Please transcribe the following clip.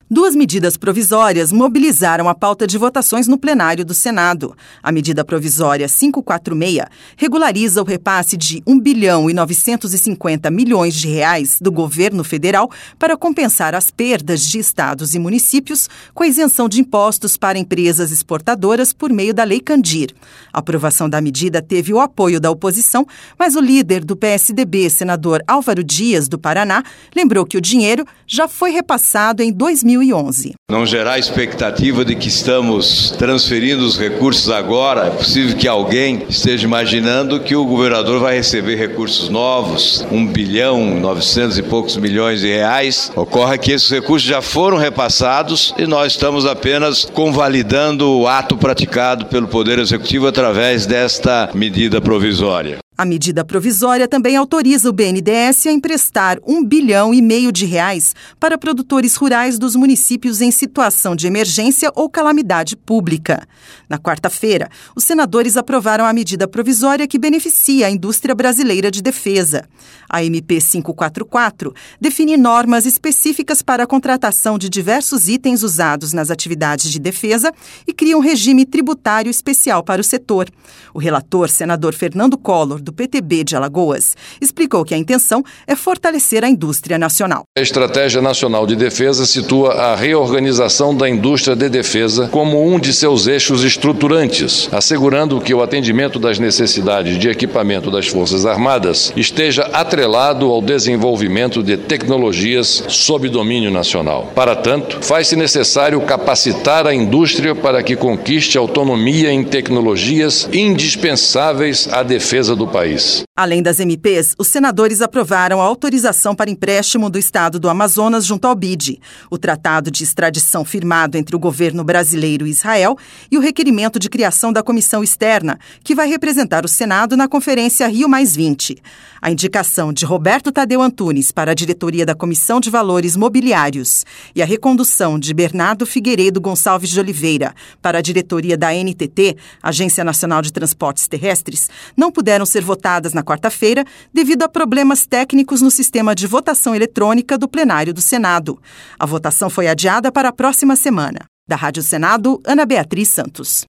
Duas medidas provisórias mobilizaram a pauta de votações no plenário do Senado. A medida provisória 546 regulariza o repasse de R$1,950 bilhão do governo federal para compensar as perdas de estados e municípios com a isenção de impostos para empresas exportadoras por meio da Lei Candir. A aprovação da medida teve o apoio da oposição, mas o líder do PSDB, senador Álvaro Dias, do Paraná, lembrou que o dinheiro já foi repassado em 2011. Não gerar a expectativa de que estamos transferindo os recursos agora. É possível que alguém esteja imaginando que o governador vai receber recursos novos, R$1,900 e poucos milhões. Ocorre que esses recursos já foram repassados e nós estamos apenas convalidando o ato praticado pelo Poder Executivo através desta medida provisória. A medida provisória também autoriza o BNDES a emprestar R$1,5 bilhão para produtores rurais dos municípios em situação de emergência ou calamidade pública. Na quarta-feira, os senadores aprovaram a medida provisória que beneficia a indústria brasileira de defesa. A MP 544 define normas específicas para a contratação de diversos itens usados nas atividades de defesa e cria um regime tributário especial para o setor. O relator, senador Fernando Collor, do PTB de Alagoas, explicou que a intenção é fortalecer a indústria nacional. A Estratégia Nacional de Defesa situa a reorganização da indústria de defesa como um de seus eixos estruturantes, assegurando que o atendimento das necessidades de equipamento das Forças Armadas esteja atrelado ao desenvolvimento de tecnologias sob domínio nacional. Para tanto, faz-se necessário capacitar a indústria para que conquiste autonomia em tecnologias indispensáveis à defesa do país. Além das MPs, os senadores aprovaram a autorização para empréstimo do Estado do Amazonas junto ao BID, o tratado de extradição firmado entre o governo brasileiro e Israel e o requerimento de criação da comissão externa, que vai representar o Senado na Conferência Rio+20. A indicação de Roberto Tadeu Antunes para a diretoria da Comissão de Valores Mobiliários e a recondução de Bernardo Figueiredo Gonçalves de Oliveira para a diretoria da ANTT, Agência Nacional de Transportes Terrestres, não puderam ser votadas na quarta-feira devido a problemas técnicos no sistema de votação eletrônica do plenário do Senado. A votação foi adiada para a próxima semana. Da Rádio Senado, Ana Beatriz Santos.